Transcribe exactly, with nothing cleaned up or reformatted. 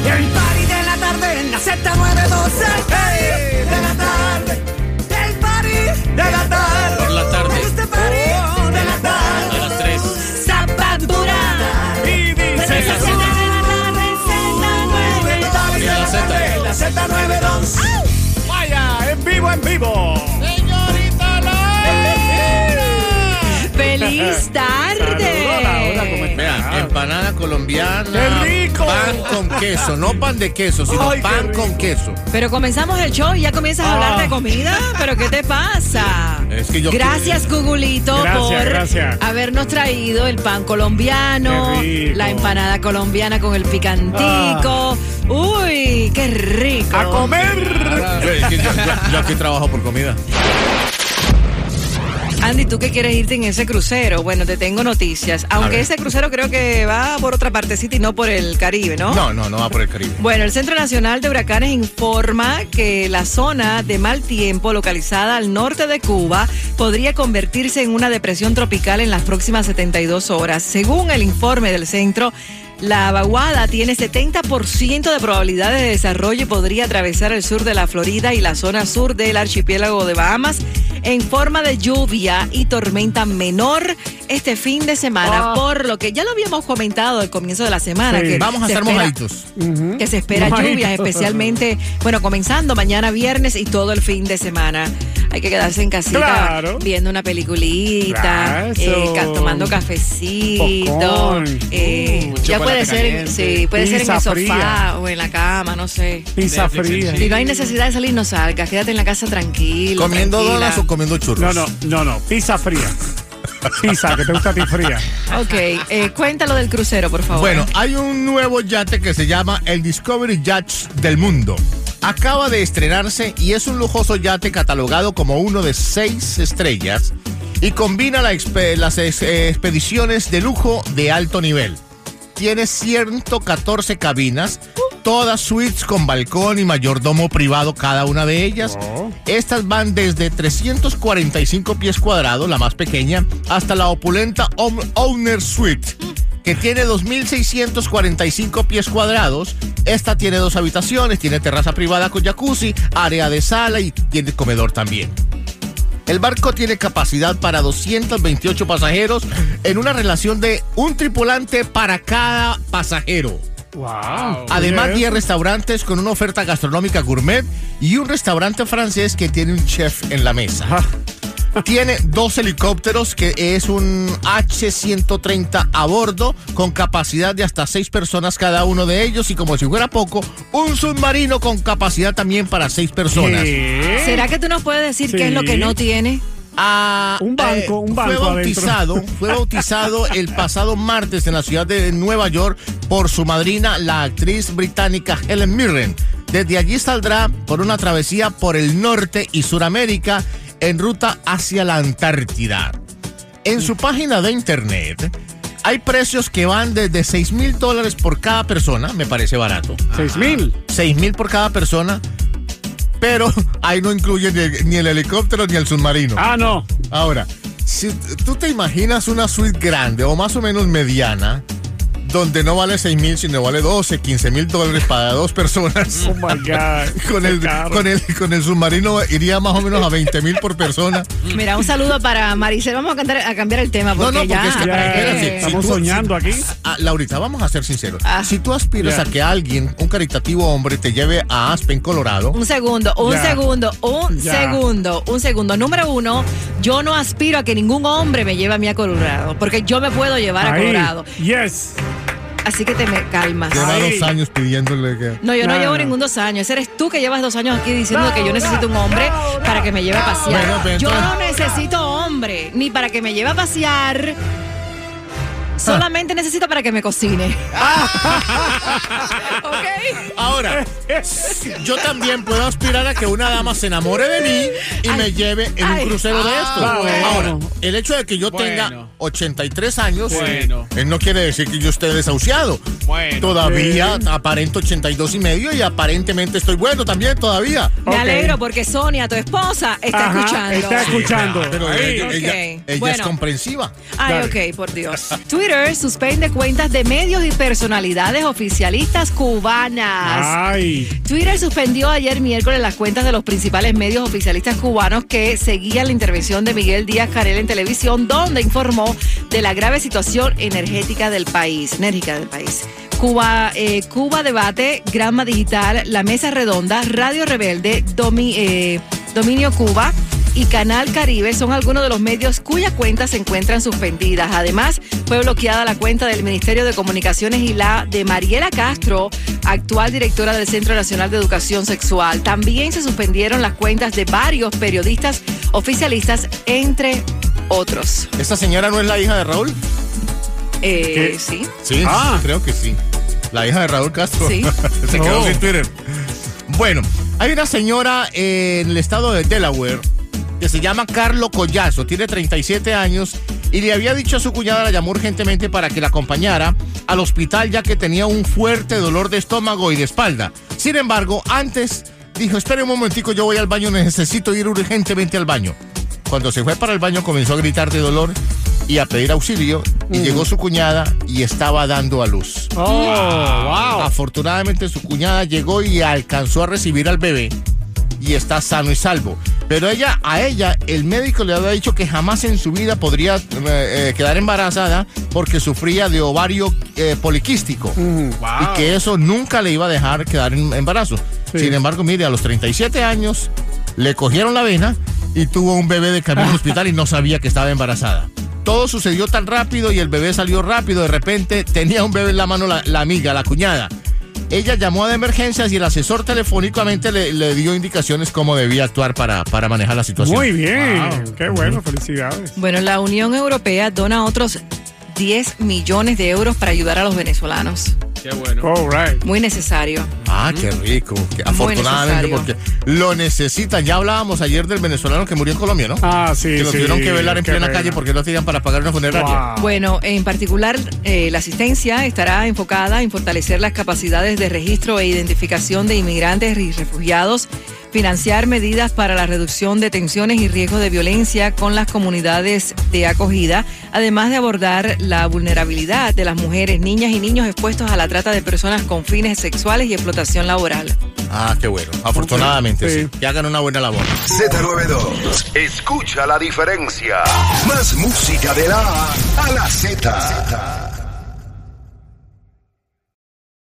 El party de la tarde en la Z nueve doce. El party de la tarde. El party de la tarde. Por la tarde. Este party oh, de la tarde. A las tres. Zapandura. Y dice En la Z. En la Z. En la Z nueve dos. Vaya, en vivo, en vivo. Señorita Laura. ¡Feliz tarde! Saludos, Laura, ¿cómo estás? Vea, empanada colombiana. ¡Qué rico! Pan con queso, no pan de queso, sino Ay, qué pan rico. con queso. Pero comenzamos el show y ya comienzas a Ah. hablar de comida. ¿Pero qué te pasa? Es que yo Gracias, Gugulito, Gracias, por gracias. habernos traído el pan colombiano, Qué rico. la empanada colombiana con el picantico. ¡Uy, qué rico! ¡A comer! Es que yo, yo- yo aquí trabajo por comida. Andy, ¿tú qué quieres irte en ese crucero? Bueno, te tengo noticias. Aunque ver. ese crucero creo que va por otra partecita y no por el Caribe, ¿no? No, no, no va por el Caribe. Bueno, el Centro Nacional de Huracanes informa que la zona de mal tiempo localizada al norte de Cuba podría convertirse en una depresión tropical en las próximas setenta y dos horas. Según el informe del centro, la vaguada tiene setenta por ciento de probabilidades de desarrollo y podría atravesar el sur de la Florida y la zona sur del archipiélago de Bahamas en forma de lluvia y tormenta menor este fin de semana, Ah. por lo que ya lo habíamos comentado al comienzo de la semana. Sí. Que Vamos a se estar espera- mojaditos. Ujú. que se espera Mojadito. lluvias, especialmente, bueno, comenzando mañana viernes y todo el fin de semana. Hay que quedarse en casita Claro. viendo una peliculita, Claro, eh, eso. ca- tomando cafecito. Popcorn. eh, Uh, ya puede chocolate ser, caliente. sí, puede ser en Pizza el sofá fría. o en la cama, no sé. Pizza Netflix fría. and Si no hay necesidad de salir, no salgas. Quédate en la casa tranquilo. ¿Comiendo tranquila. donas o comiendo churros? No, no, no, no. Pizza fría. Pizza, que te gusta a ti fría. Ok, eh, cuéntalo del crucero, por favor. Bueno, hay un nuevo yate que se llama el Discovery Yacht del Mundo. Acaba de estrenarse y es un lujoso yate catalogado como uno de seis estrellas y combina la expe- las ex- eh, expediciones de lujo de alto nivel. Tiene ciento catorce cabinas, todas suites con balcón y mayordomo privado cada una de ellas. Oh. Estas van desde trescientos cuarenta y cinco pies cuadrados, la más pequeña, hasta la opulenta Om- Owner Suite, que tiene dos mil seiscientos cuarenta y cinco pies cuadrados. Esta tiene dos habitaciones, tiene terraza privada con jacuzzi, área de sala y tiene comedor también. El barco tiene capacidad para doscientos veintiocho pasajeros en una relación de un tripulante para cada pasajero. Wow. Además, Oye, diez restaurantes con una oferta gastronómica gourmet y un restaurante francés que tiene un chef en la mesa. Ah, Tiene dos helicópteros, que es un hache ciento treinta a bordo, con capacidad de hasta seis personas cada uno de ellos, y como si fuera poco, un submarino con capacidad también para seis personas. ¿qué? ¿Será que tú nos puedes decir qué es lo que Sí. no tiene? Ah, Un banco, un banco Fue bautizado, adentro. fue bautizado el pasado martes en la ciudad de Nueva York por su madrina, la actriz británica Helen Mirren. Desde allí saldrá por una travesía por el norte y Suramérica en ruta hacia la Antártida. En su página de internet hay precios que van desde seis mil dólares por cada persona, me parece barato. Seis mil. seis mil por cada persona, pero ahí no incluye ni, ni el helicóptero ni el submarino. Ah, no. Ahora, si tú te imaginas una suite grande o más o menos mediana, donde no vale seis mil, sino vale doce, quince mil dólares para dos personas. Oh my God. Con el, Qué caro. con, el, con el submarino iría más o menos a veinte mil por persona. Mira, un saludo para Maricel. Vamos a, cantar- a cambiar el tema porque, No, no, porque ya, es que- ¿para Ya, qué? espérate, estamos si tú- soñando aquí. Ah, Laurita, vamos a ser sinceros. Ah. Si tú aspiras Ya. a que alguien, un caritativo hombre, te lleve a Aspen, Colorado, Un segundo, un Ya. segundo, un Ya. segundo, un segundo. Número uno, yo no aspiro a que ningún hombre me lleve a mí a Colorado, porque yo me puedo llevar a Ahí. Colorado. Yes. Así que te me calmas. lleva Ay. dos años pidiéndole que... No, yo no, No, llevo no. ningún dos años. Eres tú que llevas dos años aquí diciendo que yo necesito un hombre para que me lleve a pasear. Bueno, pero Yo entonces- no necesito hombre, ni para que me lleve a pasear. Solamente necesito para que me cocine. ¿Ok? Ahora, yo también puedo aspirar a que una dama se enamore de mí y Ay, me lleve en ay. un crucero de estos. Ah, bueno. Ahora, el hecho de que yo Bueno. tenga ochenta y tres años, Bueno. eh, no quiere decir que yo esté desahuciado. Bueno. Todavía aparento ochenta y dos y medio y aparentemente estoy bueno también todavía. Me Ok. alegro porque Sonia, tu esposa, está Ajá, escuchando. está escuchando. Pero Ahí. ella, Ok. ella- ella Bueno. es comprensiva. Ay, Dale. ok, por Dios. Twitter suspende cuentas de medios y personalidades oficialistas cubanas. Ay. Twitter suspendió ayer miércoles las cuentas de los principales medios oficialistas cubanos que seguían la intervención de Miguel Díaz-Canel en televisión, donde informó de la grave situación energética del país. Enérgica del país. Cuba, eh, Cuba Debate, Granma Digital, La Mesa Redonda, Radio Rebelde, Domi- eh, Dominio Cuba y Canal Caribe son algunos de los medios cuyas cuentas se encuentran suspendidas. Además, fue bloqueada la cuenta del Ministerio de Comunicaciones y la de Mariela Castro, actual directora del Centro Nacional de Educación Sexual. También se suspendieron las cuentas de varios periodistas oficialistas, entre otros. ¿Esta señora no es la hija de Raúl? Eh, ¿Qué? sí. Sí, Ah. creo que sí. La hija de Raúl Castro. Sí. Se quedó Oh. sin Twitter. Bueno, hay una señora en el estado de Delaware que se llama Carlo Collazo, tiene treinta y siete años y le había dicho a su cuñada, la llamó urgentemente para que la acompañara al hospital ya que tenía un fuerte dolor de estómago y de espalda. Sin embargo, antes dijo, espere un momentico, yo voy al baño, necesito ir urgentemente al baño. Cuando se fue para el baño comenzó a gritar de dolor y a pedir auxilio y llegó su cuñada y estaba dando a luz. Oh, wow. Afortunadamente su cuñada llegó y alcanzó a recibir al bebé y está sano y salvo. Pero ella, a ella, el médico le había dicho que jamás en su vida podría eh, eh, quedar embarazada porque sufría de ovario eh, poliquístico Mm. Wow. y que eso nunca le iba a dejar quedar en embarazo. Sí. Sin embargo, mire, a los treinta y siete años le cogieron la vena y tuvo un bebé de camino al hospital y no sabía que estaba embarazada. Todo sucedió tan rápido y el bebé salió rápido. De repente tenía un bebé en la mano la, la amiga, la cuñada. Ella llamó a emergencias y el asesor telefónicamente le, le dio indicaciones cómo debía actuar para, para manejar la situación. Muy bien. Wow. Qué bueno, felicidades. Bueno, la Unión Europea dona otros diez millones de euros para ayudar a los venezolanos. Qué bueno. All right. Muy necesario. Ah, qué rico. Que afortunadamente, porque necesario. lo necesitan. Ya hablábamos ayer del venezolano que murió en Colombia, ¿no? Ah, sí, que lo sí. tuvieron que velar en Qué plena pena. calle porque no tenían para pagar una funeraria. Wow. Bueno, en particular, eh, la asistencia estará enfocada en fortalecer las capacidades de registro e identificación de inmigrantes y refugiados, financiar medidas para la reducción de tensiones y riesgos de violencia con las comunidades de acogida, además de abordar la vulnerabilidad de las mujeres, niñas y niños expuestos a la trata de personas con fines sexuales y explotación laboral. Ah, qué bueno. Afortunadamente, Sí. sí. Que hagan una buena labor. Z noventa y dos. Escucha la diferencia. Más música de la A a la Z.